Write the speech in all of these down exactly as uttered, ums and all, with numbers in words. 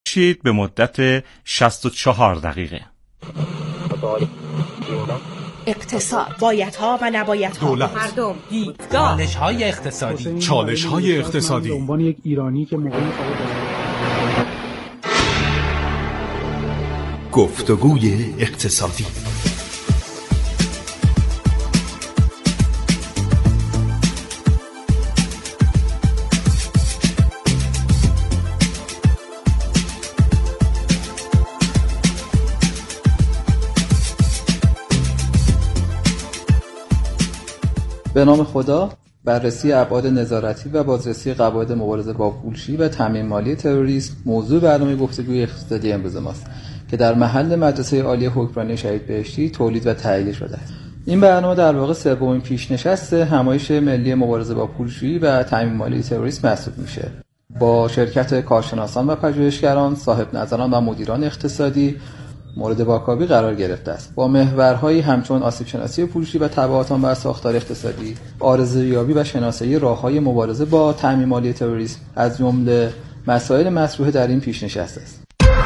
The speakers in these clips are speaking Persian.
شید به مدت شصت و چهار دقیقه. اقتصاد، بایدها و نبایدها، دولت، مردم، دیدگاه، چالش‌های اقتصادی، چالش‌های اقتصادی. به عنوان یک ایرانی که موقعی گفتگوی اقتصادی. به نام خدا. بررسی ابعاد نظارتی و بازرسی قواعد مبارزه با پولشویی و تامین مالی تروریسم موضوع برنامه گفتگوی اقتصادی امروز ماست که در محل مدرسه عالی حکمرانی شهید بهشتی تولید و تهیه شده است. این برنامه در واقع سومین پیشنشست همایش ملی مبارزه با پولشویی و تامین مالی تروریسم محسوب میشه. با شرکت کارشناسان و پژوهشگران، صاحب نظران و مدیران اقتصادی مورد واکاوی قرار گرفته است. با محورهایی همچون آسیب شناسی پولشویی و تبعات آن بر ساختار اقتصادی، آرزویابی و شناسایی راه‌های مبارزه با تامین مالی تروریسم از جمله مسائل مطروح در این پیشنشست است.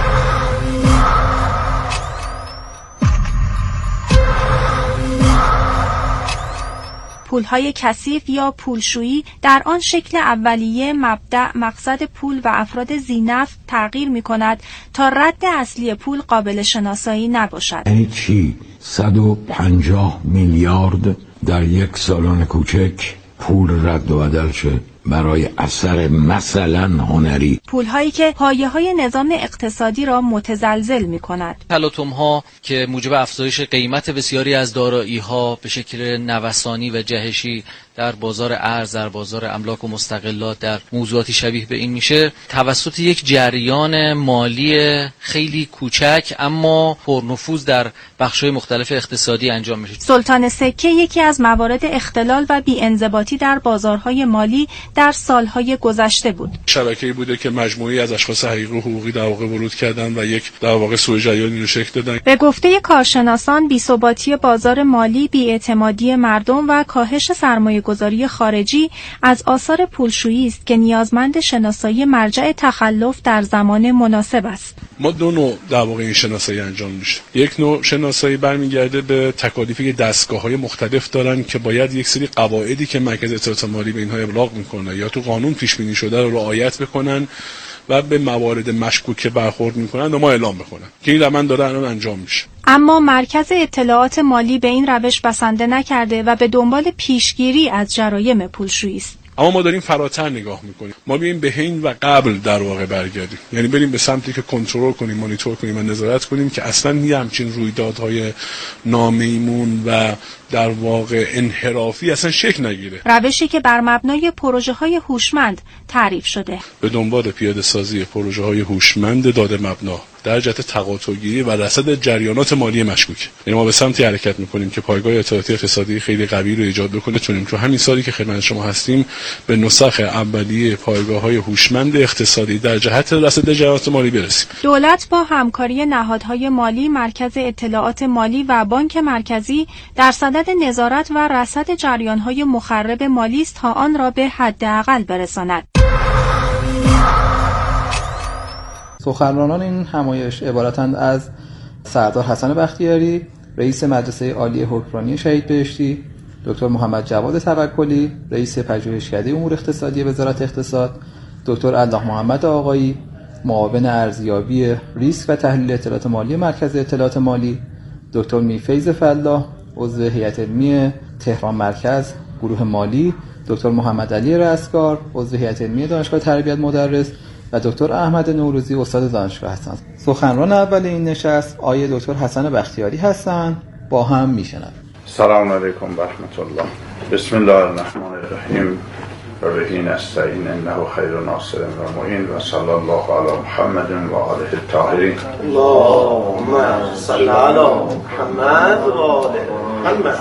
پولهای کثیف یا پولشویی در آن شکل اولیه، مبدأ، مقصد پول و افراد ذی‌نفع تغییر می‌کند تا رد اصلی پول قابل شناسایی نباشد. یعنی چی؟ صد و پنجاه میلیارد در یک سالن کوچک پول رد و بدل شه برای اثر مثلا هنری. پولهایی که پایه‌های نظام اقتصادی را متزلزل می‌کند. تلاطم‌ها که موجب افزایش قیمت بسیاری از دارایی‌ها به شکل نوسانی و جهشی در بازار ارز، در بازار املاک و مستقلات، در موضوعاتی شبیه به این میشه، توسط یک جریان مالی خیلی کوچک اما پرنفوذ در بخش‌های مختلف اقتصادی انجام میشه. سلطان سکه یکی از موارد اختلال و بی‌انضباطی در بازارهای مالی در سالهای گذشته بود. شبکه‌ای بوده که مجموعه‌ای از اشخاص حقیقی و حقوقی در واقع ورود کردن و یک در واقع سوء جریانی رو شکل دادن. به گفته کارشناسان، بی‌ثباتی بازار مالی، بی‌اعتمادی مردم و کاهش سرمایه‌گذاری خارجی از آثار پولشویی است که نیازمند شناسایی مرجع تخلف در زمان مناسب است. ما دو نوع در واقع این شناسایی انجام میشه. یک نوع شناسایی برمیگرده به تکالیفی که دستگاه‌های مختلف دارن که باید یک سری قواعدی که مرکز اطلاعات مالی به اینها ابلاغ میکنه یا تو قانون پیش بینی شده رو رعایت بکنن و به موارد مشکوک برخورد میکنن و ما اعلام بکنن که این روند داره الان انجام میشه. اما مرکز اطلاعات مالی به این روش بسنده نکرده و به دنبال پیشگیری از جرایم پولشویی است. اما ما داریم فراتر نگاه میکنیم. ما بیایم به حین و قبل در واقع برگردیم، یعنی بریم به سمتی که کنترل کنیم، مانیتور کنیم و نظارت کنیم که اصلا یه همچین رویدادهای نامیمون و در واقع انحرافی اصلا شکل نگیره. روشی که بر مبنای پروژه‌های هوشمند تعریف شده. به دنبال پیاده سازی پروژه‌های هوشمند داده مبنا در جهت تقاطع‌گیری و رصد جریانات مالی مشکوک. یعنی ما به سمتی حرکت می‌کنیم که پایگاه اطلاعاتی اقتصادی خیلی قوی رو ایجاد بکنه، چون تو همین سالی که خدمت شما هستیم به نسخ اولیه پایگاه‌های هوشمند اقتصادی در جهت رصد جریانات مالی برسیم. دولت با همکاری نهادهای مالی، مرکز اطلاعات مالی و بانک مرکزی در صدد نظارت و رصد جریان‌های مخرب مالی است تا آن را به حداقل برساند. سخنرانان این همایش عبارتند از سردار حسن بختیاری، رئیس مدرسه عالی حکمرانی شهید بهشتی، دکتر محمد جواد توکلی، رئیس پژوهشکده امور اقتصادی وزارت اقتصاد، دکتر الله محمد آقایی، معاون ارزیابی ریسک و تحلیل اطلاعات مالی مرکز اطلاعات مالی، دکتر میرفیض فلاح، عضو هیئت علمی تهران مرکز گروه مالی، دکتر محمد علی رستگار، عضو هیئت علمی دانشگاه تربیت مدرس و دکتر احمد نوروزی، استاد دانشگاه هستند. سخنران اول این نشست آقای دکتر حسن بختیاری هستند. با هم میشنویم. سلام علیکم و رحمت الله. بسم الله الرحمن الرحیم. و به نستعین انه خیر ناصر و معین و صلی الله علی محمد و آله الطاهرین. اللهم صل علی محمد و آل محمد.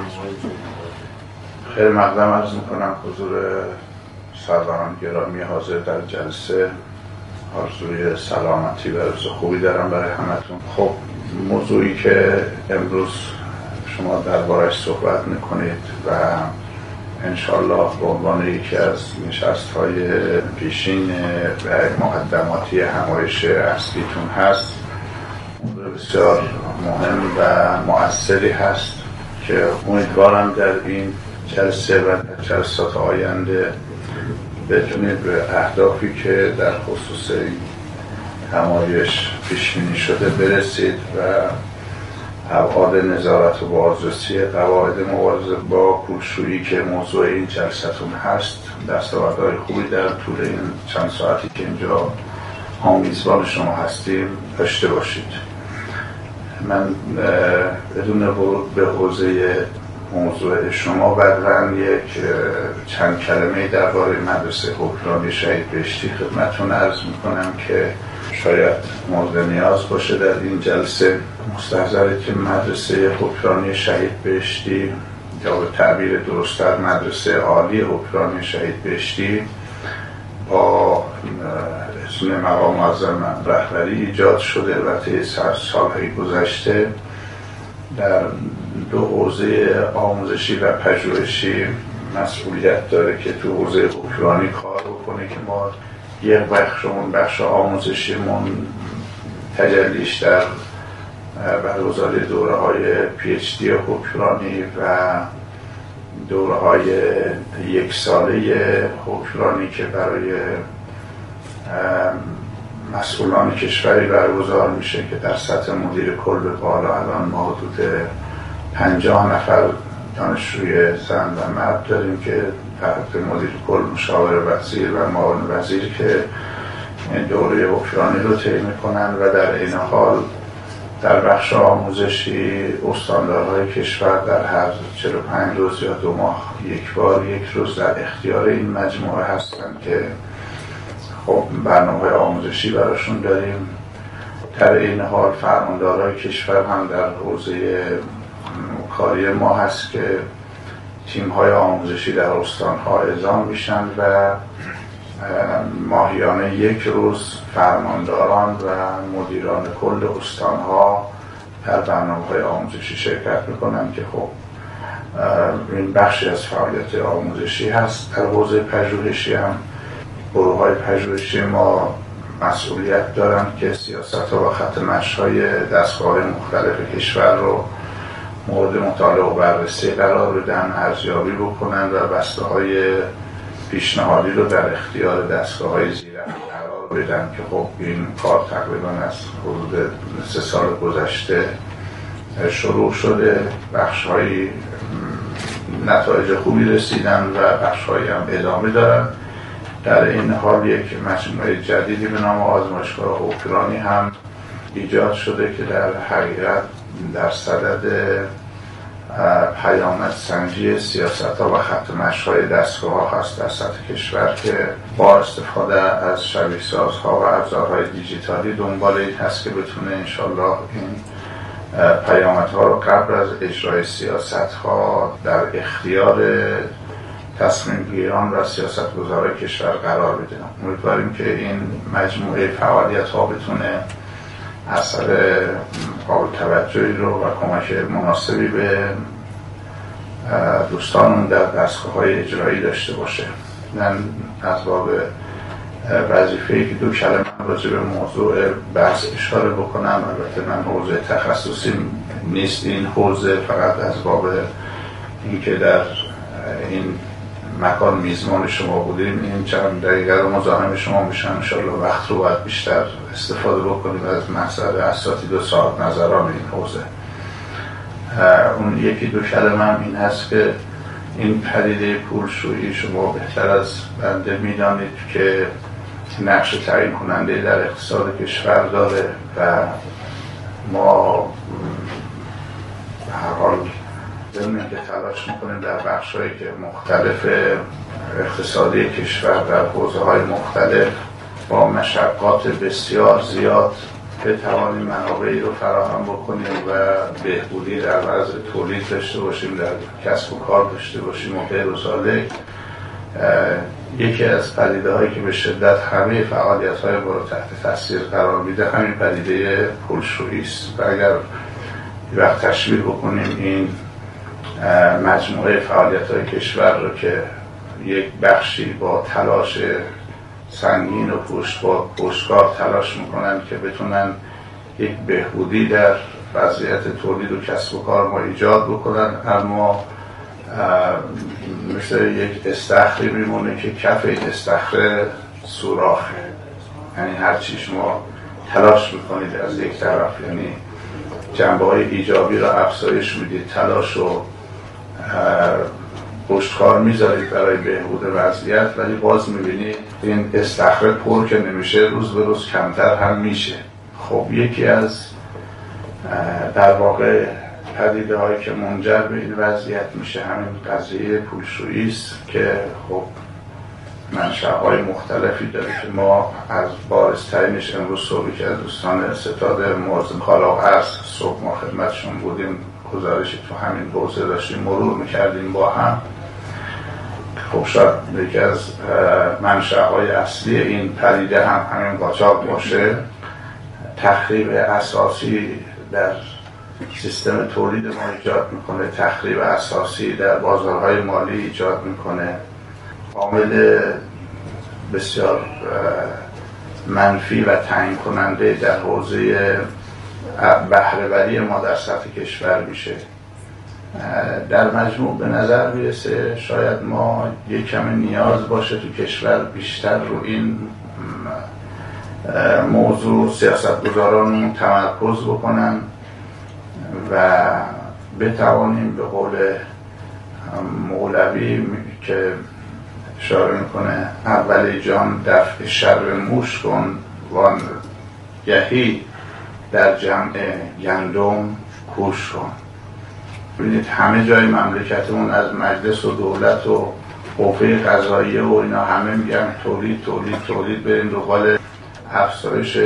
خیر مقدم عرض میکنم حضور سروران گرامی حاضر در جلسه. آرزوی سلامتی و روز خوبی دارم برای همتون. خب موضوعی که امروز شما درباره‌اش صحبت میکنید و انشالله به عنوان یکی از نشست‌های پیشین و مقدماتی همایش اصلیتون هست. بسیار مهم و مؤثری هست که امیدوارم در این جلسه و جلسات آینده بتونید به اهدافی که در خصوص این همایش پیش‌بینی شده برسید و ابعاد نظارت و بازرسی قواعد مبارزه با پولشویی که موضوع این جلسه‌تون هست دستاوردهای خوبی در طول این چند ساعتی که اینجا میزبان شما هستیم داشته باشید. من بدون ورود به حوزه موضوع شما بعداً یک چند کلمه درباره مدرسه حکمرانی شهید بهشتی خدمتتون عرض میکنم که شاید مورد نیاز باشه در این جلسه. مستحضره که مدرسه حکمرانی شهید بهشتی یا به تعبیر درست‌تر مدرسه عالی حکمرانی شهید بهشتی با اسم مقام معظم رهبری ایجاد شده و طی سالهای گذشته در دو حوزه آموزشی و پژوهشی مسئولیت داره که تو حوزه حکمرانی کار بکنه که ما یک بخشمون بخش آموزشیمون تجلیش در برگزاری دوره های پی اچ دی حکمرانی و دوره های یک ساله حکمرانی که برای مسئولان کشوری برگزار میشه که در سطح مدیر کل به بالا الان ما حدود پنجاه نفر دانشجوی زن و مرد داریم که تحت مدیر کل مشاور وزیر و معاون وزیر که این دوره حکمرانی رو طی میکنن و در این حال در بخش آموزشی استاندارهای کشور در هر چهل و پنج روز یا دو ماه یک بار یک روز در اختیار این مجموعه هستن که خب برنامه آموزشی براشون داریم. در این حال فرماندارهای کشور هم در حوزه کاری ما هست که تیم‌های آموزشی در استان‌ها اعزام میشن و ماهیانه یک روز فرمانداران و مدیران کل استان‌ها در برنامه‌های آموزشی شرکت میکنن که خب این بخشی از فعالیت آموزشی هست. در حوزه پژوهشی هم گروه‌های پژوهشی ما مسئولیت دارن که سیاست‌ها و خط مشی‌های دستگاه‌های مختلف کشور رو مورد مطالعه و بررسی قرار بدن، ارزیابی بکنن و بسته‌های پیشنهادی رو در اختیار دستگاه‌های زیرک قرار بدن که خب این کار تقریبا از حدود سه سال گذشته شروع شده. بخش‌های نتایج خوبی رسیدن و بخش‌هایی هم ادامه دارن. در این حال یک مجموعه جدیدی به نام آزمایشگاه حکمرانی هم ایجاد شده که در حقیقت در صدد پیامد سنجی سیاست‌ها و خط مشی‌های دستگاه‌ها هست در سطح کشور که با استفاده از شبیه سازها و ابزارهای دیجیتالی دنبال این هست که بتونه انشالله این پیامدها رو قبل از اجرای سیاست‌ها در اختیار تصمیم گیران و سیاستگزاران کشور قرار بده. امیدواریم که این مجموعه فعالیت‌ها بتونه اثر قابل توجهی رو و کمک مناسبی به دوستانمون در دستگاه‌های اجرایی داشته باشه. من از باب وظیفه‌ای که دو کلمه راجع به موضوع بحث اشاره بکنم، البته من حوزه تخصصی نیست این حوزه، فقط از باب اینکه در این مکان میزبان شما بودیم این چند دقیقه رو مزاحم شما میشن، انشاءالله وقت رو باید بیشتر استفاده بکنیم از محضر اساتید و صاحب نظران این حوزه. اون یکی دو کلمه هم این هست که این پدیده پولشویی شما بهتر از بنده میدانید که نقش تعیین کننده در اقتصاد کشور داره و ما به هر حال ضمن که تلاش میکنیم در بخش‌هایی که مختلف اقتصادی کشور در حوزه‌های مختلف با مشقات بسیار زیاد بتوانیم منابعی رو فراهم بکنیم و بهبودی در وضع تولید داشته باشیم، در کسب و کار داشته باشیم و غیر ذالک. یکی از پدیده‌هایی که به شدت همه فعالیت‌های ما رو تحت تاثیر قرار میده همین پدیده پولشویی است و اگر وقت تشبیه بکنیم این مجموعه فعالیت‌های کشور رو که یک بخشی با تلاش سنگین و پشتکار تلاش میکنن که بتونن یک بهبودی در وضعیت تولید و کسب و کار ما ایجاد بکنن، اما مثل یک استخری میمونه که کف یک استخر سوراخه. یعنی هر چی شما تلاش میکنید از یک طرف، یعنی جنبه های ایجابی را افزایش میدید، تلاش و پشتکار میذارید برای بهبود وضعیت، ولی باز میبینید این استخر پر که نمیشه، روز به روز کمتر هم میشه. خب یکی از در واقع پدیده هایی که منجر به این وضعیت میشه همین قضیه پولشویی است که خب منشأهای مختلفی داره که ما از بارزترینش امروز صبحی که از دوستان ستاد موازم کالا و ارز صبح ما خدمتشون بودیم، گزارشی تو همین حوزه داشتیم مرور میکردیم با هم. خب شاید یکی از منشأهای اصلی این پدیده هم همین قاچاق باشه. تخریب اساسی در سیستم تولید ما ایجاد میکنه، تخریب اساسی در بازارهای مالی ایجاد میکنه، عامل بسیار منفی و تعیین کننده در حوزه بهره‌وری ما در سطح کشور میشه. در مجموع به نظر میرسه شاید ما یک کم نیاز باشه تو کشور بیشتر رو این موضوع سیاستگزاران تمرکز بکنن و بتوانیم به قول مولوی که اشاره میکنه اول جان دفع شر موش کن وان گهی در جمع گندم کوش کن. ببینید همه جای مملکتمون از مجلس و دولت و حوزه قضاییه و اینا همه میگن تولید تولید تولید، بریم دنبال افزایش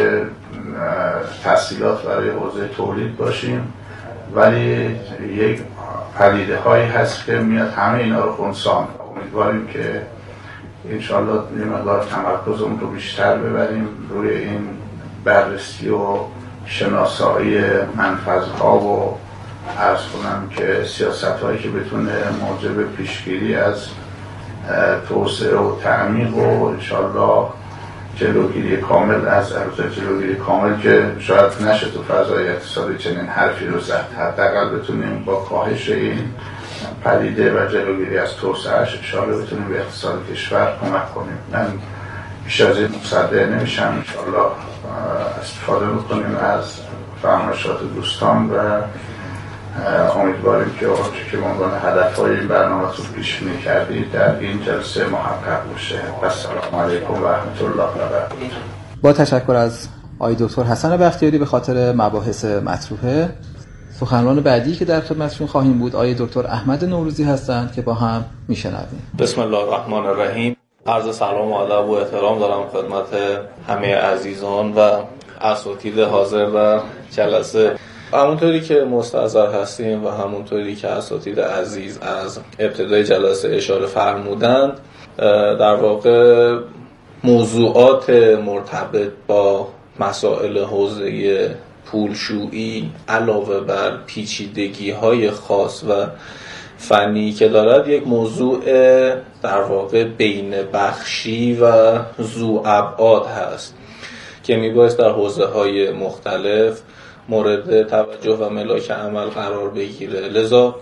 تسهیلات برای حوزه تولید باشیم، ولی یک پدیده هایی هست که میاد همه اینا رو خنثی. امیدواریم که انشالله یه مقدار تمرکزمون رو بیشتر ببریم روی این بررسی و شناسایی منفذها و عرض کنم که سیاست هایی که بتونه موجب پیشگیری از توسعه و تعمیق و انشالله جلوگیری کامل از ارزش جلوگیری کامل که شاید نشه تو فضای اقتصادی چنین حرفی رو زد، حداقل بتونیم با کاهش این پدیده و جلوگیری از توسعهش انشالله بتونیم به اقتصاد کشور کمک کنیم. من بیش از این مصدق نمیشم، انشالله استفاده بکنیم از فرمایشات دوستان و امیدواریم که آنچه که به عنوان هدفهای این برنامه رو پیش بینی کردید در این جلسه محقق بشه. السلام علیکم و رحمت الله و برکاته. با تشکر از آقای دکتر حسن بختیاری به خاطر مباحث مطروحه. سخنران بعدی که در خدمتشون خواهیم بود آقای دکتر احمد نوروزی هستند که با هم میشنویم. بسم الله الرحمن الرحیم. عرض سلام و ادب و احترام دارم خدمت همه عزیزان و اساتید حاضر در جلسه. همونطوری که مستحضر هستیم و همونطوری که اساتید عزیز از ابتدای جلسه اشاره فرمودند، در واقع موضوعات مرتبط با مسائل حوزه پولشویی علاوه بر پیچیدگی‌های خاص و فنی که دارد، یک موضوع در واقع بین بخشی و ذو ابعاد هست که میبایست در حوزه‌های مختلف مورد توجه و ملاک عمل قرار بگیره. لذا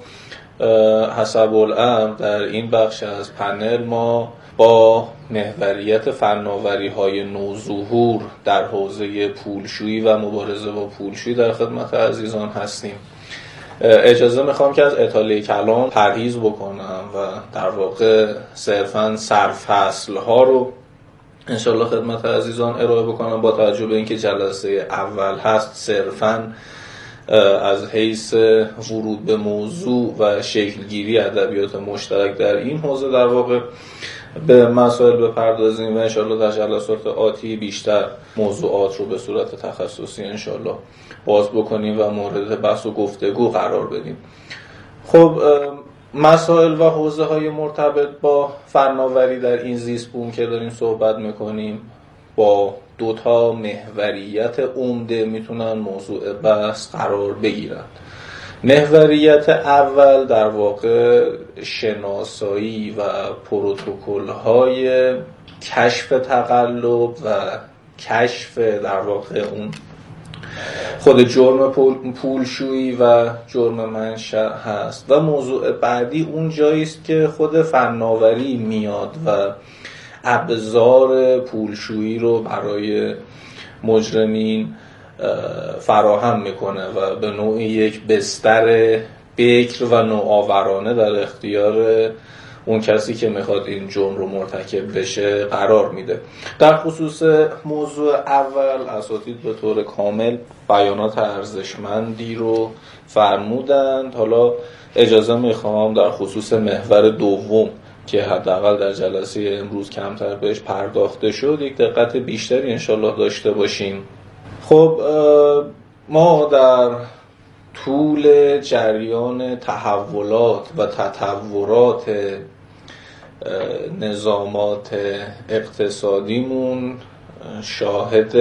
حسب الامر در این بخش از پنل ما با محوریت فناوری‌های نوظهور در حوزه پولشویی و مبارزه با پولشویی در خدمت عزیزان هستیم. اجازه میخوام که از اطاله کلام پرهیز بکنم و در واقع صرفاً سرفصل‌ها رو انشالله خدمت عزیزان ارائه بکنم، با توجه به اینکه جلسه اول هست صرفاً از حیث ورود به موضوع و شکلگیری ادبیات مشترک در این حوزه در واقع به مسائل بپردازیم و انشالله در جلسات آتی بیشتر موضوعات رو به صورت تخصصی انشالله باز بکنیم و مورد بحث و گفتگو قرار بدیم. خب مسائل و حوزه های مرتبط با فناوری در این زیست بوم که داریم صحبت میکنیم با دوتا محوریت عمده میتونن موضوع بحث قرار بگیرن. محوریت اول در واقع شناسایی و پروتکل‌های کشف تقلب و کشف در واقع اون خود جرم پولشویی و جرم منشأ هست و موضوع بعدی اون جایی است که خود فناوری میاد و ابزار پولشویی رو برای مجرمین فراهم میکنه و به نوعی یک بستر بکر و نوآورانه در اختیار اون کسی که میخواد این جرم رو مرتکب بشه قرار میده. در خصوص موضوع اول اساتید به طور کامل بیانات ارزشمندی رو فرمودند. حالا اجازه میخوام در خصوص محور دوم که حداقل در جلسه امروز کمتر بهش پرداخته شد یک دقت بیشتری انشالله داشته باشیم. خب ما در طول جریان تحولات و تطورات نظامات اقتصادیمون شاهد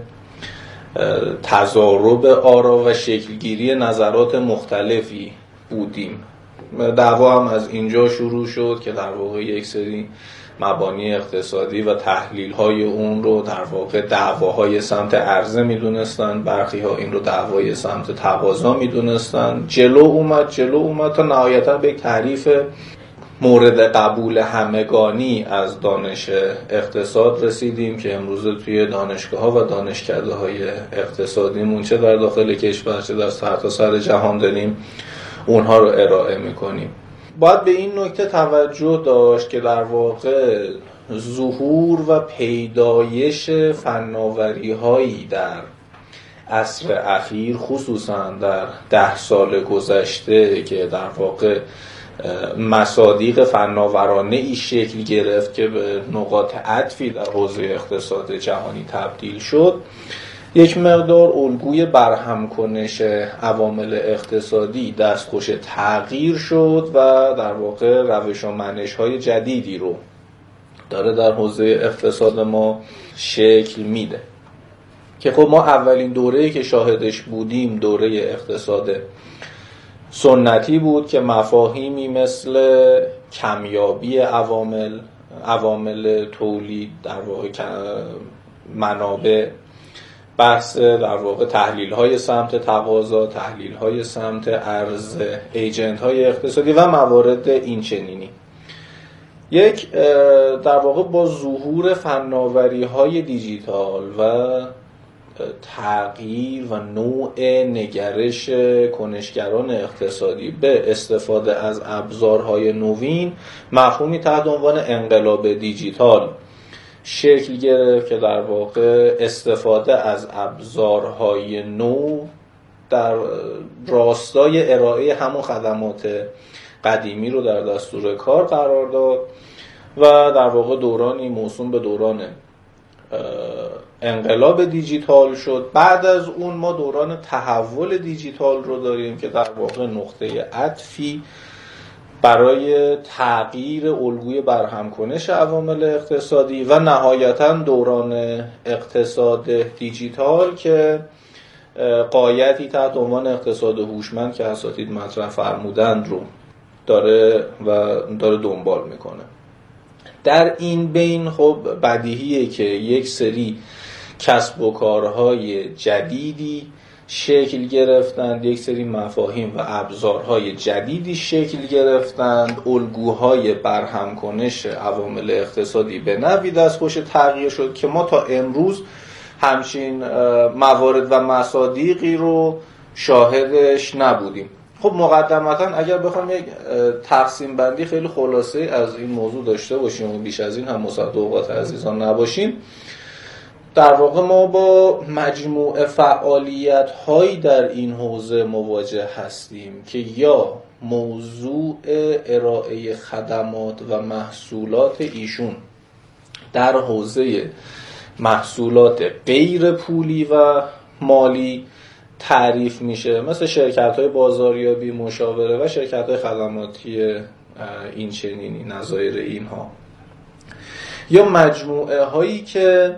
تضارب آرا و شکلگیری نظرات مختلفی بودیم. دعوا هم از اینجا شروع شد که در واقع یک سری مبانی اقتصادی و تحلیل‌های اون رو در واقع دعواهای سمت عرضه می‌دونستن، برخی ها این رو دعوای سمت تقاضا می‌دونستن. جلو اومد جلو اومد تا نهایتاً به یک تعریف مورد قبول همگانی از دانش اقتصاد رسیدیم که امروز توی دانشگاه‌ها و دانشکده‌های اقتصادیمون چه در داخل کشور چه در سرتاسر جهان داریم اونها رو ارائه می‌کنیم. باید به این نکته توجه داشت که در واقع ظهور و پیدایش فناوری‌هایی در عصر اخیر خصوصا در ده سال گذشته که در واقع مصادیق فناورانه ای شکل گرفت که به نقاط عطفی در حوزه اقتصاد جهانی تبدیل شد، یک مقدار الگوی برهم کنش عوامل اقتصادی دستخوش تغییر شد و در واقع روش و منش‌های جدیدی رو داره در حوزه اقتصاد ما شکل میده که خب ما اولین دوره‌ای که شاهدش بودیم دوره اقتصاد سنتی بود که مفاهیمی مثل کمیابی عوامل عوامل تولید در واقع منابع، بحث در واقع تحلیل‌های سمت تقاضا، تحلیل‌های سمت عرضه، ایجنت‌های اقتصادی و موارد این چنینی. یک در واقع با ظهور فناوری‌های دیجیتال و تغییر و نوع نگرش کنشگران اقتصادی به استفاده از ابزارهای نوین مفهومی تحت عنوان انقلاب دیجیتال شکل گرفت که در واقع استفاده از ابزارهای نو در راستای ارائه همون خدمات قدیمی رو در دستور کار قرار داد و در واقع دورانی موسوم به دوران انقلاب دیجیتال شد. بعد از اون ما دوران تحول دیجیتال رو داریم که در واقع نقطه عطفی برای تغییر الگوی برهم کنش عوامل اقتصادی و نهایتاً دوران اقتصاد دیجیتال که غایتی تحت عنوان اقتصاد هوشمند که اساتید مطرح فرمودند رو داره و داره دنبال میکنه. در این بین خب بدیهیه که یک سری کسب و کارهای جدیدی شکل گرفتند، یک سری مفاهیم و ابزارهای جدیدی شکل گرفتند، الگوهای برهم کنش عوامل اقتصادی به نوعی دستخوش تغییر شد که ما تا امروز همچین موارد و مصادیقی رو شاهدش نبودیم. خب مقدمتاً اگر بخوام یک تقسیم بندی خیلی خلاصه از این موضوع داشته باشیم و بیش از این هم مصدق اوقات عزیزان نباشیم، در واقع ما با مجموعه فعالیت هایی در این حوزه مواجه هستیم که یا موضوع ارائه خدمات و محصولات ایشون در حوزه محصولات غیر پولی و مالی تعریف میشه، مثل شرکت های بازاریابی، مشاوره و شرکت های خدماتی این چنینی نظایر اینها، یا مجموعه هایی که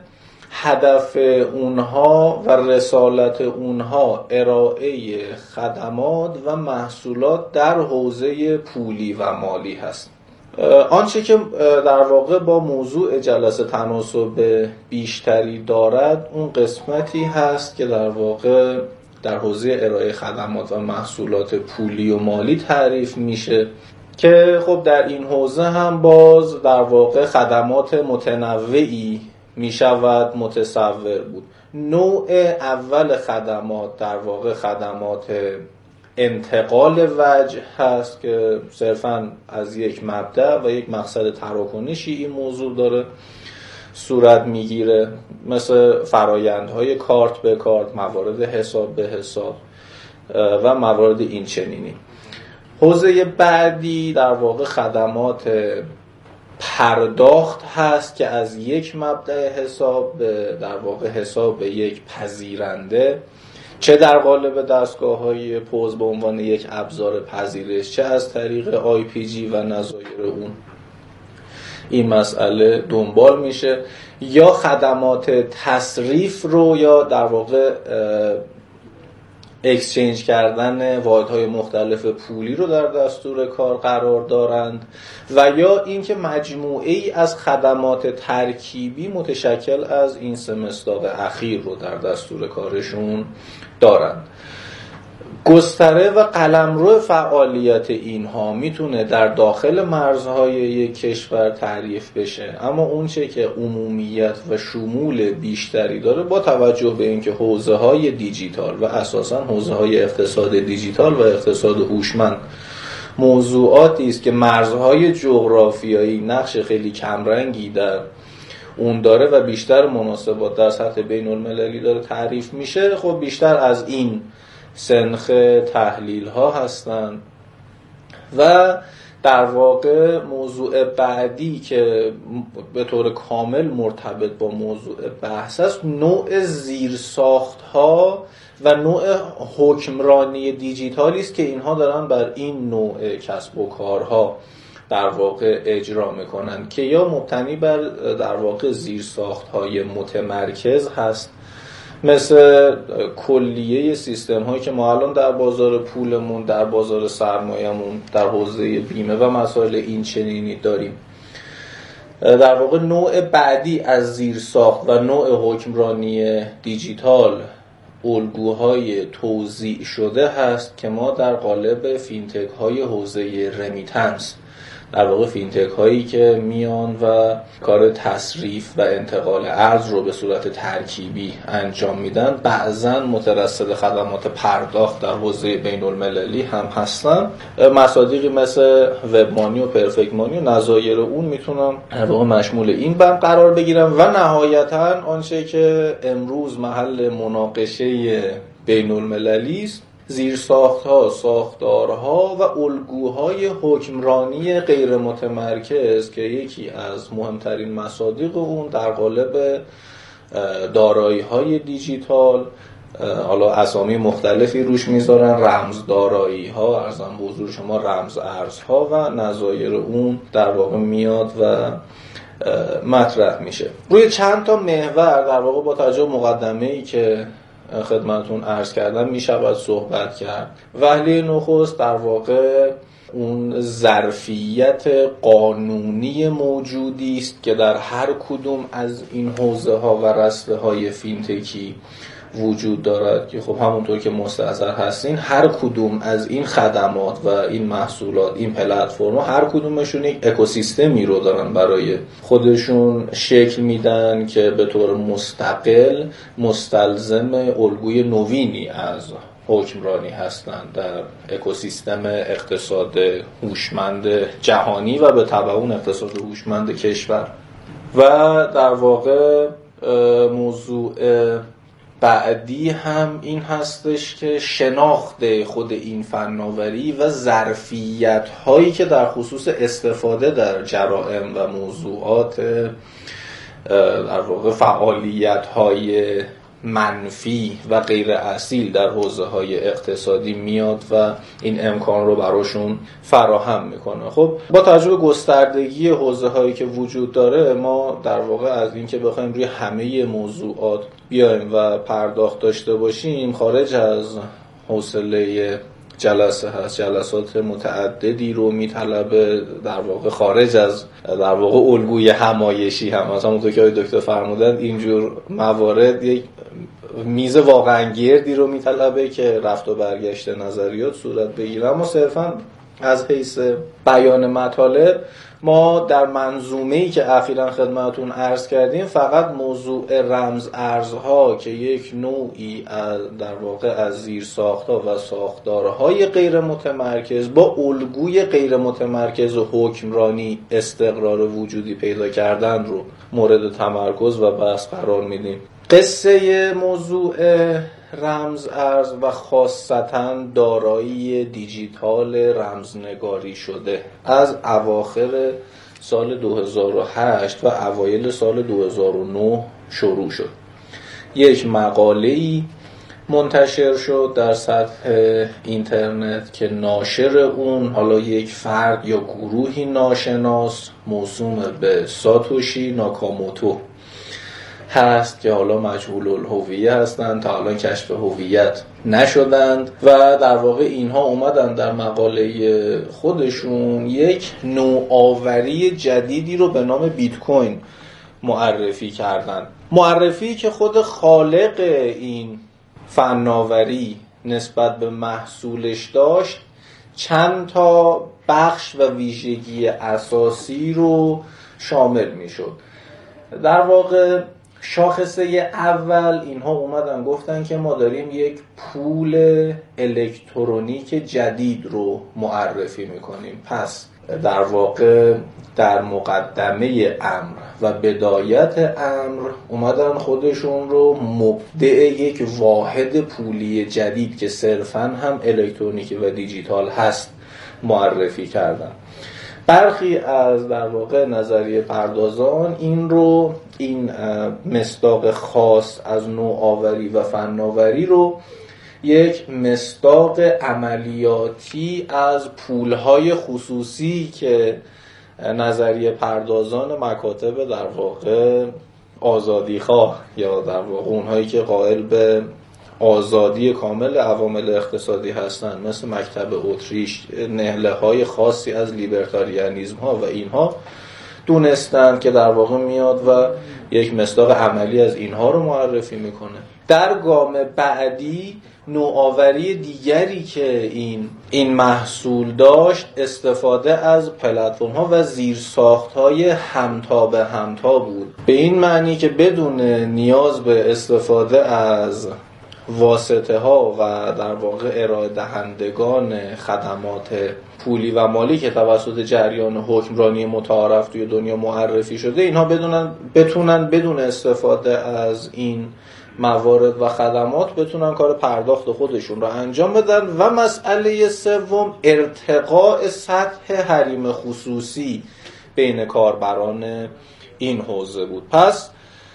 هدف اونها و رسالت اونها ارائه خدمات و محصولات در حوزه پولی و مالی هست. آنچه که در واقع با موضوع جلسه تناسب بیشتری دارد اون قسمتی هست که در واقع در حوزه ارائه خدمات و محصولات پولی و مالی تعریف میشه که خب در این حوزه هم باز در واقع خدمات متنوعی میشود متصور بود. نوع اول خدمات در واقع خدمات انتقال وجه هست که صرفاً از یک مبدأ و یک مقصد تراکنشی این موضوع داره صورت میگیره، مثل فرایندهای کارت به کارت، موارد حساب به حساب و موارد این چنینی. حوزه بعدی در واقع خدمات پرداخت هست که از یک مبدأ حساب به در واقع حساب به یک پذیرنده، چه در قالب دستگاه‌های پوز به عنوان یک ابزار پذیرش، چه از طریق آی پی جی و نظایر اون، این مسئله دنبال میشه. یا خدمات تصریف رو یا در واقع اکسچنج کردن واحدهای مختلف پولی رو در دستور کار قرار دارند و یا اینکه مجموعه ای از خدمات ترکیبی متشکل از این سه مصداق اخیر رو در دستور کارشون دارند. گستره و قلمرو فعالیت اینها میتونه در داخل مرزهای یک کشور تعریف بشه، اما اون چه که عمومیت و شمول بیشتری داره با توجه به اینکه حوزه های دیجیتال و اساساً حوزه های اقتصاد دیجیتال و اقتصاد هوشمند موضوعاتی است که مرزهای جغرافیایی نقش خیلی کمرنگی در اون داره و بیشتر مناسبات در سطح بین المللی داره تعریف میشه. خب بیشتر از این سنخ تحلیل ها هستند و در واقع موضوع بعدی که به طور کامل مرتبط با موضوع بحث است نوع زیرساخت ها و نوع حکمرانی دیجیتالی است که اینها دارن بر این نوع کسب و کارها در واقع اجرا میکنن که یا مبتنی بر در واقع زیرساخت های متمرکز هست، مثل کلیه سیستم هایی که ما الان در بازار پولمون، در بازار سرمایه‌مون، در حوزه بیمه و مسائل این چنینی داریم. در واقع نوع بعدی از زیرساخت و نوع حکمرانی دیجیتال الگوهای توزیع شده هست که ما در قالب فینتک های حوزه رمیتنس، در واقع فینتک هایی که میان و کار تصریف و انتقال ارز رو به صورت ترکیبی انجام میدن، بعضا مترصد خدمات پرداخت در حوزه بین المللی هم هستن. مصادیقی مثل وب مانی و پرفکت مانی و نظایر اون میتونن در واقع مشمول این بند قرار بگیرن. و نهایتا آنچه که امروز محل مناقشه بین المللی است، زیرساخت‌ها، ساختارها و الگوهای حکمرانی غیر متمرکز که یکی از مهمترین مصادیق اون در قالب دارایی‌های دیجیتال، حالا اسامی مختلفی روش میذارن، رمز دارایی‌ها، ارزم به حضور شما رمز ارزها و نظایر اون در واقع میاد و مطرح میشه. روی چند تا محور در واقع با توجه به مقدمه‌ای که خدمتون عرض کردم می شود صحبت کرد. وهله نخست در واقع اون ظرفیت قانونی موجودی است که در هر کدوم از این حوزه ها و رسته های فینتکی وجود دارد که خب همونطور که مستحضر هستین هر کدوم از این خدمات و این محصولات، این پلتفرم‌ها، هر کدومشون یک اکوسیستمی رو دارن برای خودشون شکل میدن که به طور مستقل مستلزم الگوی نوینی از حکمرانی هستند در اکوسیستم اقتصاد هوشمند جهانی و به تبع اون اقتصاد هوشمند کشور. و در واقع موضوع بعدی هم این هستش که شناخت خود این فناوری و ظرفیت هایی که در خصوص استفاده در جرائم و موضوعات در واقع فعالیت های منفی و غیر اصیل در حوزه‌های اقتصادی میاد و این امکان رو براشون فراهم میکنه. خب با توجه به گستردگی حوزه‌هایی که وجود داره، ما در واقع از اینکه بخوایم روی همه موضوعات بیایم و پرداخت داشته باشیم خارج از حوصله جلسه هست. جلسات متعددی رو میطلبه، در واقع خارج از در واقع الگوی همایشی هم، مثلا اونطور که دکتر فرمودن اینجور موارد یک میز واقعا گردی رو میطلبه که رفت و برگشت نظریات صورت بگیره. اما صرفا از حیث بیان مطالب ما در منظومه‌ای که اخیراً خدمتتون عرض کردیم فقط موضوع رمز ارزها که یک نوعی از در واقع از زیرساخت‌ها و ساختارهای غیر متمرکز با الگوی غیر متمرکز و حکمرانی استقرار وجودی پیدا کردن رو مورد تمرکز و بحث قرار میدیم. قصه موضوع رمز ارز و خاصتاً دارایی دیجیتال رمزنگاری شده از اواخر سال دو هزار و هشت و اوایل سال دو هزار و نه شروع شد. یک مقاله‌ای منتشر شد در سطح اینترنت که ناشر اون حالا یک فرد یا گروهی ناشناس موسوم به ساتوشی ناکاموتو هست که حالا مجهول الهویه هستند، تا حالا کشف هویت نشدند و در واقع اینها اومدن در مقاله خودشون یک نوآوری جدیدی رو به نام بیت کوین معرفی کردن. معرفی که خود خالق این فناوری نسبت به محصولش داشت چند تا بخش و ویژگی اساسی رو شامل می شد. در واقع شاخصه اول اینها اومدن گفتن که ما داریم یک پول الکترونیک جدید رو معرفی میکنیم. پس در واقع در مقدمه امر و بدایت امر اومدن خودشون رو مبدع یک واحد پولی جدید که صرفاً هم الکترونیکی و دیجیتال هست معرفی کردن. برخی از در واقع نظریه پردازان این رو این مصداق خاص از نوآوری و فناوری رو یک مصداق عملیاتی از پولهای خصوصی که نظریه پردازان مکاتب در واقع آزادیخواه یا در واقع اونهایی که قائل به آزادی کامل عوامل اقتصادی هستند مثل مکتب اتریش، نهله های خاصی از لیبرتاریانیسم ها و اینها دونستند که در واقع میاد و یک مصداق عملی از اینها رو معرفی میکنه. در گام بعدی نوآوری دیگری که این این محصول داشت استفاده از پلتفرم ها و زیرساخت های همتا به همتا بود، به این معنی که بدون نیاز به استفاده از واسطه ها و در واقع ارائه دهندگان خدمات پولی و مالی که توسط جریان حکمرانی متعارف توی دنیا معرفی شده، اینها بدونن بتونن بدون استفاده از این موارد و خدمات بتونن کار پرداخت خودشون رو انجام بدن. و مسئله سوم ارتقاء سطح حریم خصوصی بین کاربران این حوزه بود. پس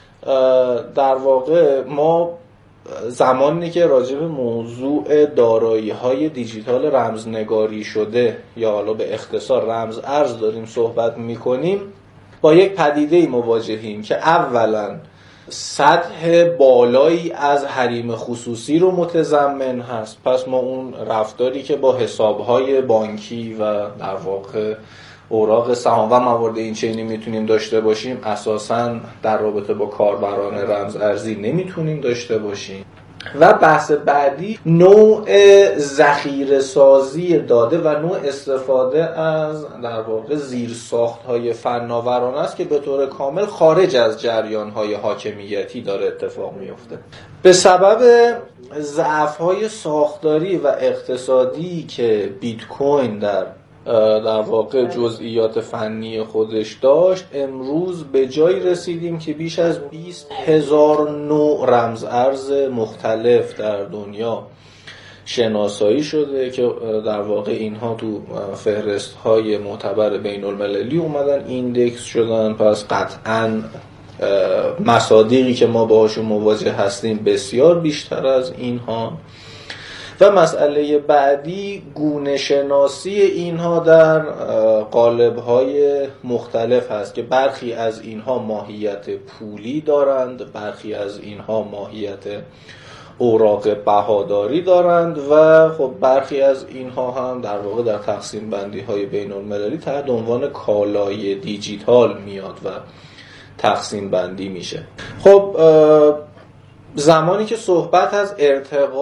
در واقع ما زمانی که راجع به موضوع دارایی‌های دیجیتال رمزنگاری شده یا حالا به اختصار رمز ارز داریم صحبت می‌کنیم، با یک پدیده‌ای مواجهیم که اولاً سطح بالایی از حریم خصوصی رو متضمن هست. پس ما اون رفتاری که با حساب‌های بانکی و در واقع اوراق سهام و موارد این چنینی میتونیم داشته باشیم اساساً در رابطه با کاربران رمز ارزی نمیتونیم داشته باشیم. و بحث بعدی نوع ذخیره سازی داده و نوع استفاده از در واقع زیرساخت‌های فناورانه است که به طور کامل خارج از جریان‌های حاکمیتی داره اتفاق میفته. به سبب ضعف‌های ساختاری و اقتصادی که بیت کوین در در واقع جزئیات فنی خودش داشت، امروز به جایی رسیدیم که بیش از بیست هزار نوع رمز ارز مختلف در دنیا شناسایی شده که در واقع اینها تو فهرست های معتبر بین المللی اومدن ایندکس شدن. پس قطعاً مصادیقی که ما باهاشون مواجه هستیم بسیار بیشتر از اینها. و مسئله بعدی گونه شناسی اینها در قالب‌های مختلف هست که برخی از اینها ماهیت پولی دارند، برخی از اینها ماهیت اوراق بهاداری دارند و خب برخی از اینها هم در واقع در تقسیم بندی های بین المللی تحت عنوان کالای دیجیتال میاد و تقسیم بندی میشه. خب زمانی که صحبت از ارتقا